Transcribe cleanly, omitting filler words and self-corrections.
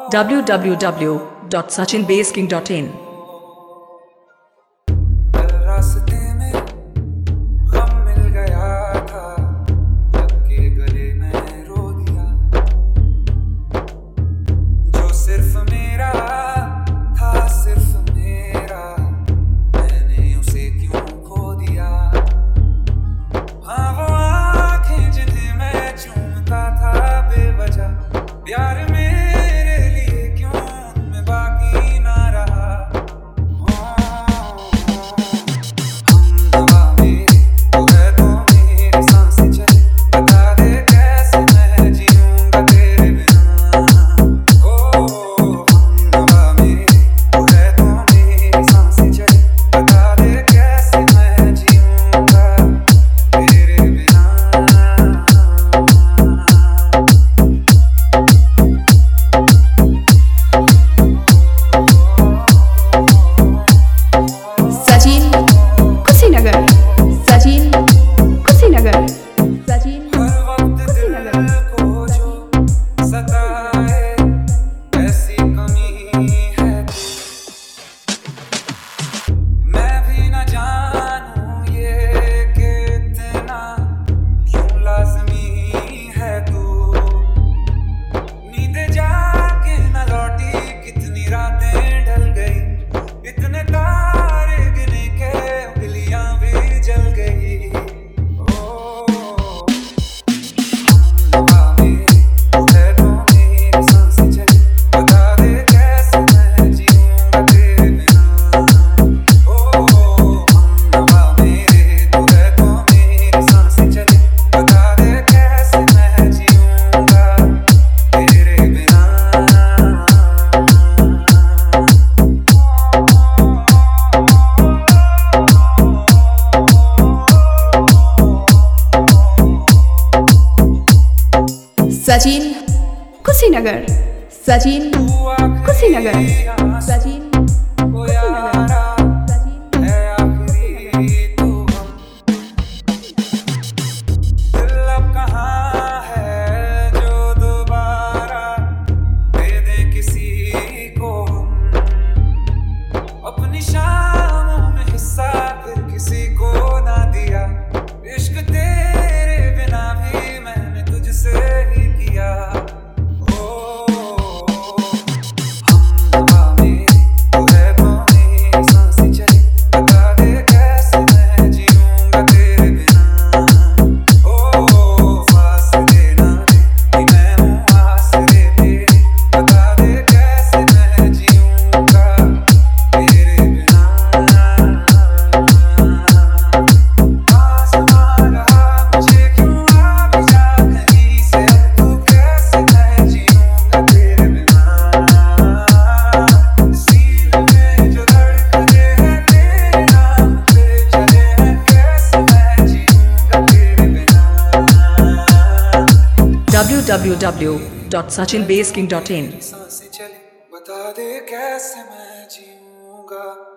www.sachinbaseking.in रास्ते में गम मिल गया था, लग के गले में रो दिया। जो सिर्फ मेरा था, सिर्फ मेरा, मैंने उसे क्यों खो दिया। हाँ वो आँखें जिन्हें मैं चूमता था बेवजह, प्यार मेरे लिए क्यों उनमें बाकी ना रहा। सचिन कुशीनगर, सचिन कुशीनगर, सचिन अपनी शामों में हिस्सा फिर किसी को ना दिया। इश्क तेरे बिना भी मैंने तुझसे ही किया। ओ हम दवा में तू है तो मेरी सांसें चली, बता दे कैसे मैं जीऊंगा तेरे बिना। ओ फासले ना दे कि मैं हूँ आसरे तेरे, बता दे कैसे मैं जीऊंगा तेरे बिना। आसमान रहा मुझे क्यों अब जा कहीं से, अब तू कैसे मैं जीऊंगा तेरे बिना। सीने में जो धड़कने हैं तेरे नाम पे चले हैं, कैसे मैं जीऊंगा तेरे बिना। www.sachinbaseking.in सांसें चली, बता दे कैसे मैं जीऊंगा।